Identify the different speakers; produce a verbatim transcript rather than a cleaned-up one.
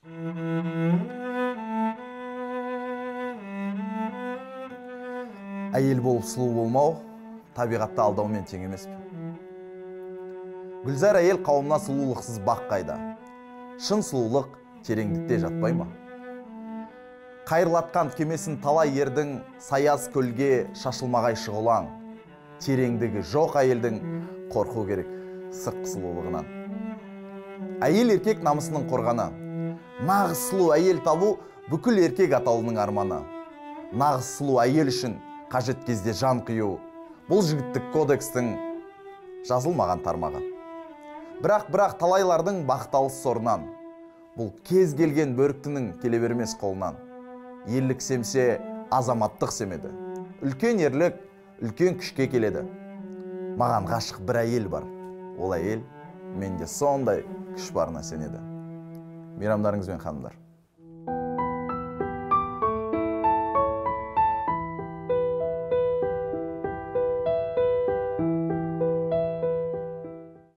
Speaker 1: Әйел болып сұлу болмау, табиғатты алдаумен тең емес пе? Гүлзар әйел қауымына сұлулықсыз бақ қайда. Шын сұлулық тереңдікте жатпай ма? Қайырлатқан кемесін талай ердің саяз көлге шашылмағай шығылаң. Тереңдігі жоқ әйелдің қорқу керек сыртқы сұлулығынан. Әйел еркек намысының қорғаны. Нағыз сұлу әйел табу бүкіл еркек атаулының арманы. Нағыз сұлу әйел үшін қажет кезде жан қию. Бұл жігіттік кодекстің жазылмаған тармағы. Бірақ бірақ талайлардың бақталыс сорынан. Бұл кез келген бөріктінің келе бермес қолынан. Ерлік семсе, азаматтық семеді. Үлкен ерлік, үлкен күшке келеді. Маған ғашық бір әйел бар. Ол әйел менде сондай күш барына сенеді. Мейрамдарыңызбен ханымдар.